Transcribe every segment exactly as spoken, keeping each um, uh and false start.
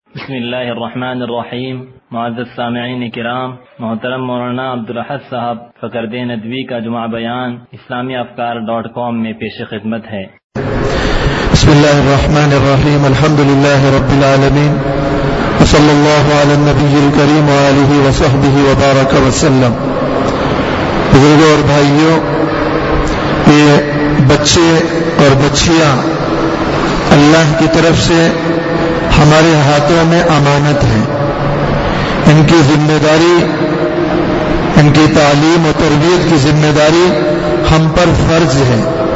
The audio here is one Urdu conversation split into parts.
بسم اللہ الرحمن الرحیم۔ معزز سامعین کرام، محترم مولانا عبدالاحد صاحب فقرد ندوی کا جمعہ بیان اسلامی افکار ڈاٹ کام میں پیش خدمت ہے۔ بسم اللہ الرحمن الرحیم، الحمد للہ رب العالمین، وصلی اللہ علی النبی الکریم وآلہ وصحبہ وبارک وسلم۔ بزرگوں اور بھائیوں، یہ بچے اور بچیاں اللہ کی طرف سے ہمارے ہاتھوں میں امانت ہے۔ ان کی ذمہ داری، ان کی تعلیم و تربیت کی ذمہ داری ہم پر فرض ہے۔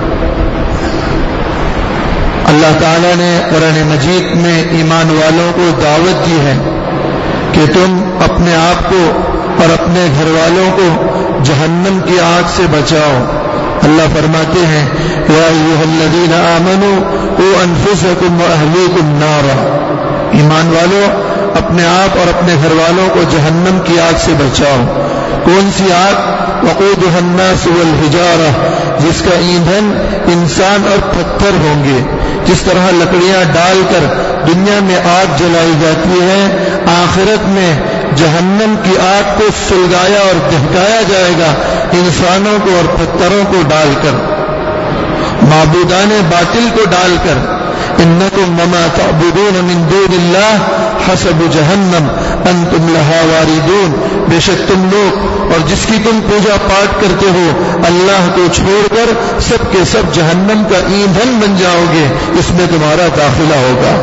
اللہ تعالیٰ نے قرآن مجید میں ایمان والوں کو دعوت دی ہے کہ تم اپنے آپ کو اور اپنے گھر والوں کو جہنم کی آگ سے بچاؤ۔ اللہ فرماتے ہیں یا ایھا الذین آمنوا قوا انفسکم واہلیکم نارا، ایمان والو اپنے آپ اور اپنے گھر والوں کو جہنم کی آگ سے بچاؤ۔ کون سی آگ؟ وقودها الناس والحجارہ، جس کا ایندھن انسان اور پتھر ہوں گے۔ جس طرح لکڑیاں ڈال کر دنیا میں آگ جلائی جاتی ہے، آخرت میں جہنم کی آگ کو سلگایا اور دہکایا جائے گا انسانوں کو اور پتھروں کو ڈال کر، معبودان باطل کو ڈال کر۔ انکم وما تعبدون من دون اللہ حسب جہنم انتم لہا واردون، بے شک تم لوگ اور جس کی تم پوجا پاٹ کرتے ہو اللہ کو چھوڑ کر سب کے سب جہنم کا ایندھن بن جاؤ گے، اس میں تمہارا داخلہ ہوگا۔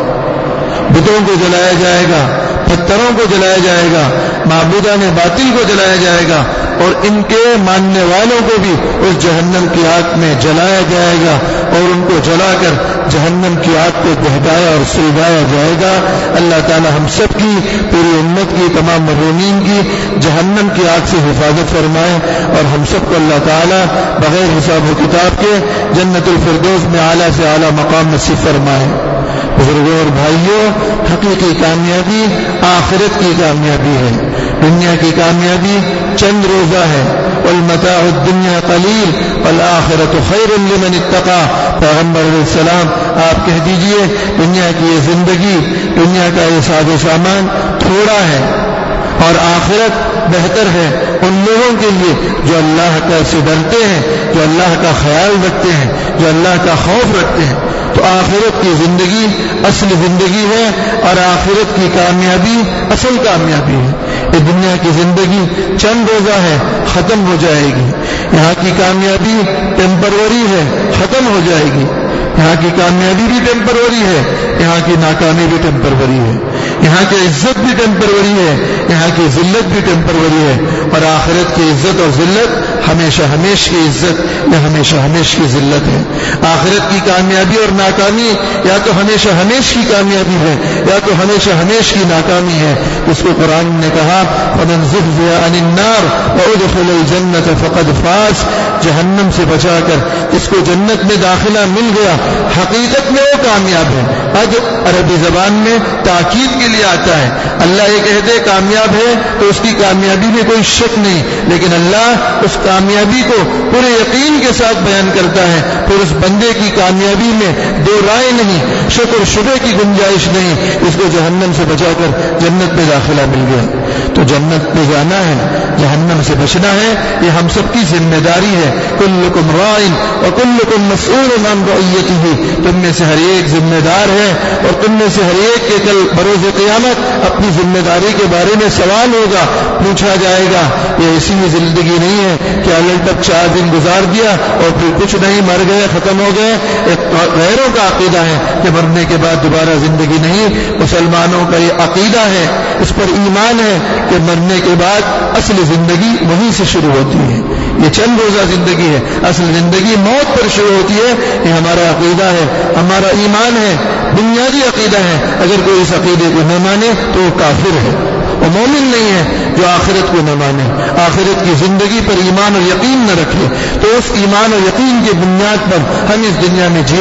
بتوں کو جلایا جائے گا، پتھروں کو جلایا جائے گا، معبودان باطل کو جلایا جائے گا، اور ان کے ماننے والوں کو بھی اس جہنم کی آگ میں جلایا جائے گا، اور ان کو جلا کر جہنم کی آگ کو دہکایا اور سلگایا جائے گا۔ اللہ تعالی ہم سب کی، پوری امت کی، تمام مرحومین کی جہنم کی آگ سے حفاظت فرمائے، اور ہم سب کو اللہ تعالی بغیر حساب و کتاب کے جنت الفردوس میں اعلیٰ سے اعلیٰ مقام نصیب فرمائے۔ بزرگوں اور بھائیوں، حقیقی کامیابی آخرت کی کامیابی ہے۔ دنیا کی کامیابی چند روزہ ہے، والمتاع الدنیا قلیل والآخرۃ خیر لمن اتقى۔ پیغمبر علیہ السلام آپ کہہ دیجئے دنیا کی یہ زندگی، دنیا کا یہ ساز و سامان تھوڑا ہے، اور آخرت بہتر ہے ان لوگوں کے لیے جو اللہ کا سے ڈرتے ہیں، جو اللہ کا خیال رکھتے ہیں، جو اللہ کا خوف رکھتے ہیں۔ تو آخرت کی زندگی اصل زندگی ہے، اور آخرت کی کامیابی اصل کامیابی ہے۔ یہ دنیا کی زندگی چند روزہ ہے، ختم ہو جائے گی۔ یہاں کی کامیابی ٹیمپروری ہے، ختم ہو جائے گی۔ یہاں کی کامیابی بھی ٹیمپروری ہے، یہاں کی ناکامی بھی ٹیمپروری ہے۔ یہاں کی عزت بھی ٹیمپروری ہے، یہاں کی ذلت بھی ٹیمپروری ہے، اور آخرت کی عزت اور ذلت ہمیشہ ہمیش کی عزت یا ہمیشہ ہمیش کی ذلت ہے۔ آخرت کی کامیابی اور ناکامی یا تو ہمیشہ ہمیش کی کامیابی ہے یا تو ہمیشہ ہمیش کی ناکامی ہے۔ اس کو قرآن نے کہا فَمَنْ زُحْزِحَ عَنِ النَّارِ وَأُدْخِلَ الْجَنَّةَ فَقَدْ فَازَ، جہنم سے بچا کر اس کو جنت میں داخلہ مل گیا، حقیقت میں وہ کامیاب ہے۔ اب عربی زبان میں تاکید کے لیے آتا ہے، اللہ یہ کہتے کامیاب ہے تو اس کی کامیابی میں کوئی شک نہیں، لیکن اللہ اس کامیابی کو پورے یقین کے ساتھ بیان کرتا ہے، پھر اس بندے کی کامیابی میں دو رائے نہیں، شک اور شبہ کی گنجائش نہیں، اس کو جہنم سے بچا کر جنت میں داخلہ مل گیا۔ تو جنت میں جانا ہے، جہنم سے بچنا ہے، یہ ہم سب کی ذمہ داری ہے۔ کلکم راع وکلکم مسئول عن رعیتہ، تم میں سے ہر ایک ذمہ دار ہے، اور تم میں سے ہر ایک کے کل بروز قیامت اپنی ذمہ داری کے بارے میں سوال ہوگا، پوچھا جائے گا۔ یہ اسی زندگی نہیں ہے کہ الٹ تک چار دن گزار دیا اور پھر کچھ نہیں، مر گئے، ختم ہو گئے۔ ایک غیروں کا عقیدہ ہے کہ مرنے کے بعد دوبارہ زندگی نہیں، مسلمانوں کا یہ عقیدہ ہے، اس پر ایمان ہے کہ مرنے کے بعد اصل زندگی وہیں سے شروع ہوتی ہے۔ یہ چند روزہ زندگی ہے، اصل زندگی موت پر شروع ہوتی ہے۔ یہ ہمارا عقیدہ ہے، ہمارا ایمان ہے، بنیادی عقیدہ ہے۔ اگر کوئی اس عقیدے کو نہ مانے تو وہ کافر ہے، وہ مومن نہیں ہے جو آخرت کو نہ مانے، آخرت کی زندگی پر ایمان اور یقین نہ رکھے۔ تو اس ایمان اور یقین کی بنیاد پر ہم اس دنیا میں جی رہے ہیں،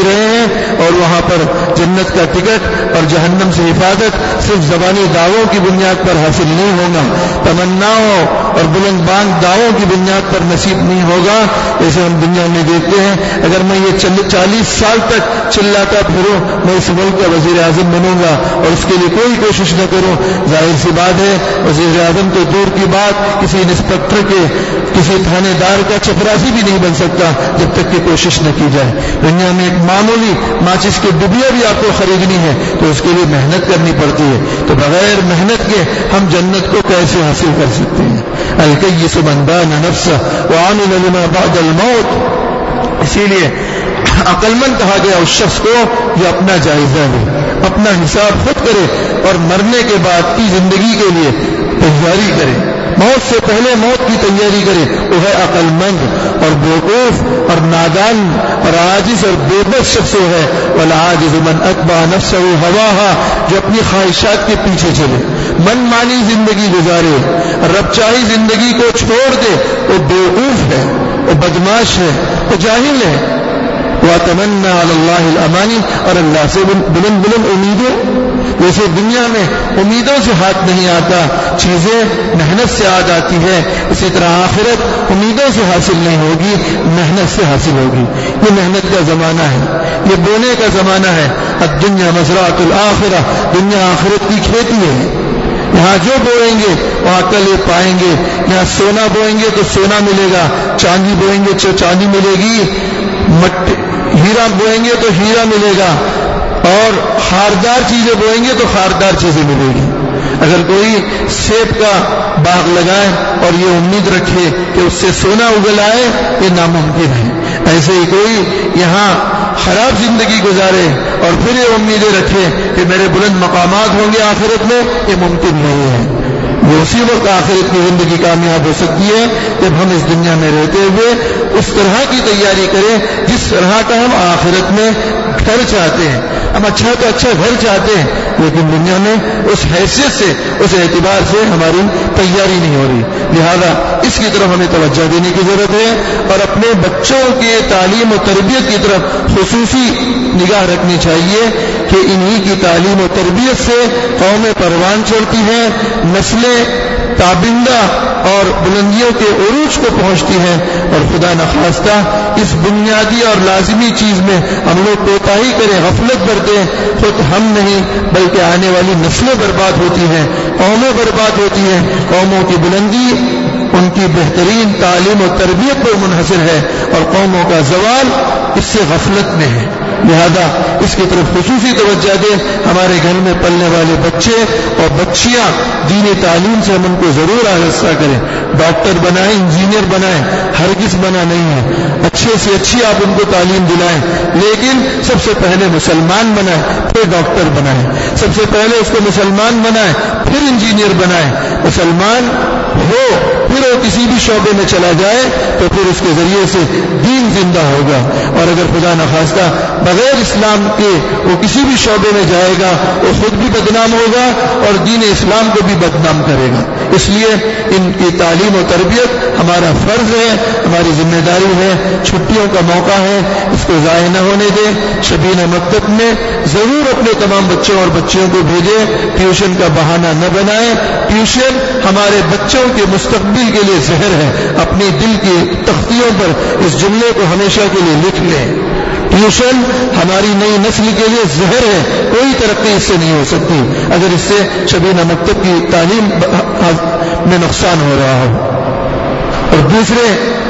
اور وہاں پر جنت کا ٹکٹ اور جہنم سے حفاظت صرف زبانی دعووں کی بنیاد پر حاصل نہیں ہوگا، تمناؤں اور بلند بانگ دعووں کی بنیاد پر نصیب نہیں ہوگا. جیسے ہم دنیا میں دیکھتے ہیں، اگر میں یہ چالیس سال تک چلاتا پھروں میں اس ملک کا وزیر اعظم بنوں گا اور اس کے لیے کوئی کوشش نہ کروں، ظاہر سی بات ہے وزیر اعظم تو دور کی بات کسی انسپکٹر کے کسی تھانے دار کا چپراسی بھی نہیں بن سکتا جب تک کہ کوشش نہ کی جائے. دنیا میں ایک معمولی ماچس کی ڈبیا بھی آپ کو خریدنی ہے تو اس کے لیے محنت کرنی پڑتی ہے. تو بغیر محنت کے ہم جنت کو کیسے حاصل کر سکتے ہیں؟ الکیس من دان نفسہ وعمل لما بعد الموت. اسی لیے عقل مند کہا گیا اس شخص کو جو اپنا جائزہ لے، اپنا حساب خود کرے اور مرنے کے بعد کی زندگی کے لیے تیاری کرے، موت سے پہلے موت کی تیاری کرے. وہ ہے عقل مند اور بیوقوف اور نادان اور عاجز اور بے بس شخص وہ ہے. والعاجز من اتبع نفسه هواها، جو اپنی خواہشات کے پیچھے چلے، من مانی زندگی گزارے، رب چاہی زندگی کو چھوڑ دے، وہ بیوقوف ہے، وہ بدماش ہے، وہ جاہل ہے. وَتَمَنَّا عَلَى اللَّهِ الْأَمَانِ، اور اللہ سے بلند بلند امیدیں. جیسے دنیا میں امیدوں سے ہاتھ نہیں آتا، چیزیں محنت سے آ جاتی ہے، اسی طرح آخرت امیدوں سے حاصل نہیں ہوگی، محنت سے حاصل ہوگی. یہ محنت کا زمانہ ہے، یہ بونے کا زمانہ ہے. الدنیا مزرعۃ الآخرہ، دنیا آخرت کی کھیتی ہے. یہاں جو بوئیں گے وہاں کل پائیں گے. یہاں سونا بوئیں گے تو سونا ملے گا، چاندی بوئیں گے تو چاندی ملے گی، مٹی ہیرا بوئیں گے تو ہیرا ملے گا، اور خاردار چیزیں بوئیں گے تو خاردار چیزیں ملے گی. اگر کوئی سیب کا باغ لگائے اور یہ امید رکھے کہ اس سے سونا اگل آئے، یہ ناممکن ہے. ایسے ہی کوئی یہاں خراب زندگی گزارے اور پھر یہ امیدیں رکھے کہ میرے بلند مقامات ہوں گے آخرت میں، یہ ممکن نہیں ہے. وہ اسی وقت آخرت کی زندگی کامیاب ہو سکتی ہے جب ہم اس دنیا میں رہتے ہوئے اس طرح کی تیاری کریں جس طرح کا ہم آخرت میں گھر چاہتے ہیں. ہم اچھا تو اچھا گھر چاہتے ہیں، لیکن دنیا میں اس حیثیت سے اس اعتبار سے ہماری تیاری نہیں ہو رہی. لہذا اس کی طرف ہمیں توجہ دینے کی ضرورت ہے اور اپنے بچوں کے تعلیم و تربیت کی طرف خصوصی نگاہ رکھنی چاہیے کہ انہی کی تعلیم و تربیت سے قومیں پروان چڑھتی ہیں، نسلیں تابندہ اور بلندیوں کے عروج کو پہنچتی ہیں. اور خدا نخواستہ اس بنیادی اور لازمی چیز میں ہم لوگ کوتاہی کریں، غفلت برتیں، خود ہم نہیں بلکہ آنے والی نسلیں برباد ہوتی ہیں، قومیں برباد ہوتی ہیں. قوموں کی بلندی ان کی بہترین تعلیم و تربیت پر منحصر ہے اور قوموں کا زوال اس سے غفلت میں ہے. لہذا اس کی طرف خصوصی توجہ دیں. ہمارے گھر میں پلنے والے بچے اور بچیاں دینی تعلیم سے ہم ان کو ضرور آراستہ کریں. ڈاکٹر بنائیں، انجینئر بنائیں، ہرگز منع نہیں ہے، اچھے سے اچھی آپ ان کو تعلیم دلائیں، لیکن سب سے پہلے مسلمان بنائیں پھر ڈاکٹر بنائیں. سب سے پہلے اس کو مسلمان بنائیں پھر انجینئر بنائیں. مسلمان ہو پھر وہ کسی بھی شعبے میں چلا جائے تو پھر اس کے ذریعے سے دین زندہ ہوگا. اور اگر خدا نخواستہ بغیر اسلام کے وہ کسی بھی شعبے میں جائے گا وہ خود بھی بدنام ہوگا اور دین اسلام کو بھی بدنام کرے گا. اس لیے ان کی تعلیم و تربیت ہمارا فرض ہے، ہماری ذمہ داری ہے. چھٹیوں کا موقع ہے، اس کو ضائع نہ ہونے دیں. شبینہ مکتب میں ضرور اپنے تمام بچوں اور بچیوں کو بھیجیں. ٹیوشن کا بہانہ نہ بنائیں. ٹیوشن ہمارے بچوں کے مستقبل کے لیے زہر ہے. اپنی دل کی تختیوں پر اس جملے کو ہمیشہ کے لیے لکھ لیں. ٹیوشن ہماری نئی نسل کے لیے زہر ہے، کوئی ترقی اس سے نہیں ہو سکتی اگر اس سے شبینہ مکتب کی تعلیم میں نقصان ہو رہا ہو. اور دوسرے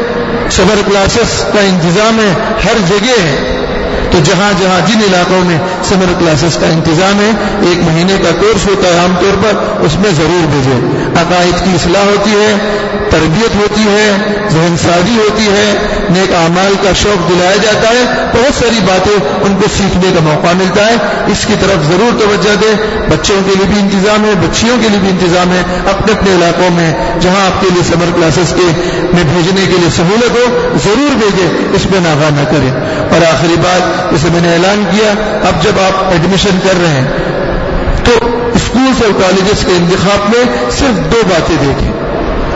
سمر کلاسز کا انتظام ہے ہر جگہ ہے. تو جہاں جہاں جن علاقوں میں سمر کلاسز کا انتظام ہے ایک مہینے کا کورس ہوتا ہے عام طور پر، اس میں ضرور بھیجیں. عقائد کی اصلاح ہوتی ہے، تربیت ہوتی ہے، ذہن سازی ہوتی ہے، نیک اعمال کا شوق دلایا جاتا ہے. بہت ساری باتیں ان کو سیکھنے کا موقع ملتا ہے. اس کی طرف ضرور توجہ دیں. بچوں کے لیے بھی انتظام ہے، بچیوں کے لیے بھی انتظام ہے. اپنے اپنے علاقوں میں جہاں آپ کے لیے سمر کلاسز کے میں بھیجنے کے لیے سہولت ہو ضرور بھیجیں، اس میں ناغہ نہ کریں. اور آخری بات جیسے میں نے اعلان کیا، اب جب آپ ایڈمیشن کر رہے ہیں تو اسکولز اور کالجز کے انتخاب میں صرف دو باتیں دیکھیں.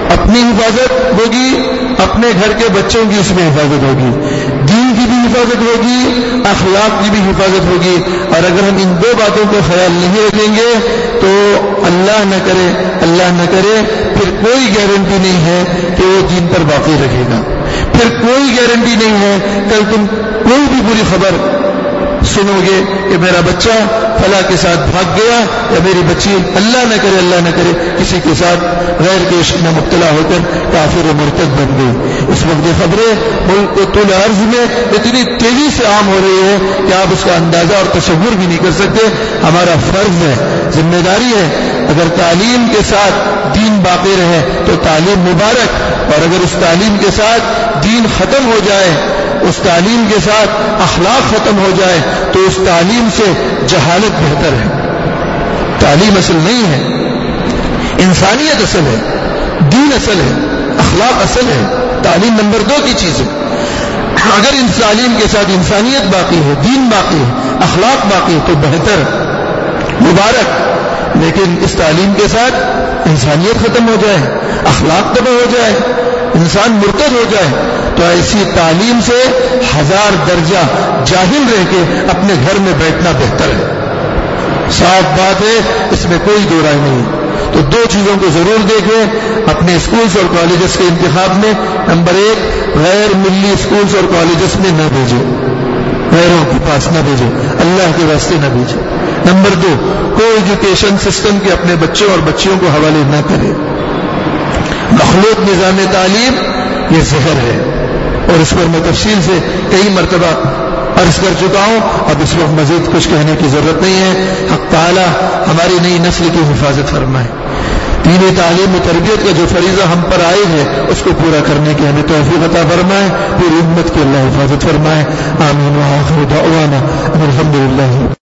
اپنی حفاظت ہوگی، اپنے گھر کے بچوں کی اس میں حفاظت ہوگی، دین کی بھی حفاظت ہوگی، اخلاق کی بھی حفاظت ہوگی. اور اگر ہم ان دو باتوں کو خیال نہیں رکھیں گے تو اللہ نہ کرے اللہ نہ کرے پھر کوئی گارنٹی نہیں ہے کہ وہ دین پر باقی رکھے گا. پھر کوئی گارنٹی نہیں ہے کل تم کوئی بھی بری خبر سنو گے کہ میرا بچہ فلاں کے ساتھ بھاگ گیا یا میری بچی اللہ نہ کرے اللہ نہ کرے کسی کے ساتھ غیر کے عشق میں مبتلا ہو کر کافر و مرتد بن گئی. اس وقت یہ خبریں ملک کو طول عرض میں اتنی تیزی سے عام ہو رہی ہے کہ آپ اس کا اندازہ اور تصور بھی نہیں کر سکتے. ہمارا فرض ہے، ذمہ داری ہے، اگر تعلیم کے ساتھ دین باقی رہے تو تعلیم مبارک، اور اگر اس تعلیم کے ساتھ دین ختم ہو جائے، اس تعلیم کے ساتھ اخلاق ختم ہو جائے تو اس تعلیم سے جہالت بہتر ہے. تعلیم اصل نہیں ہے، انسانیت اصل ہے، دین اصل ہے، اخلاق اصل ہے. تعلیم نمبر دو کی چیز ہے. اگر ان تعلیم کے ساتھ انسانیت باقی ہے، دین باقی ہے، اخلاق باقی ہے تو بہتر، مبارک. لیکن اس تعلیم کے ساتھ انسانیت ختم ہو جائے، اخلاق تباہ ہو جائے، انسان مرتد ہو جائے تو ایسی تعلیم سے ہزار درجہ جاہل رہ کے اپنے گھر میں بیٹھنا بہتر ہے. صاف بات ہے، اس میں کوئی دو رائے نہیں. تو دو چیزوں کو ضرور دیکھیں اپنے اسکولز اور کالجز کے انتخاب میں. نمبر ایک، غیر ملی اسکولز اور کالجز میں نہ بھیجیں، غیروں کے پاس نہ بھیجیں، اللہ کے واسطے نہ بھیجیں. نمبر دو، کو ایجوکیشن سسٹم کے اپنے بچوں اور بچیوں کو حوالے نہ کریں. مخلوط نظام تعلیم یہ زہر ہے، اور اس پر میں تفصیل سے کئی مرتبہ عرض کر چکا ہوں. اب اس وقت مزید کچھ کہنے کی ضرورت نہیں ہے. حق تعالی ہماری نئی نسل کی حفاظت فرمائے. دینی تعلیم و تربیت کا جو فریضہ ہم پر عائد ہے اس کو پورا کرنے کی ہمیں توفیق عطا فرمائے. پوری امت کی اللہ حفاظت فرمائے. آمین. وآخر دعوانا الحمدللہ.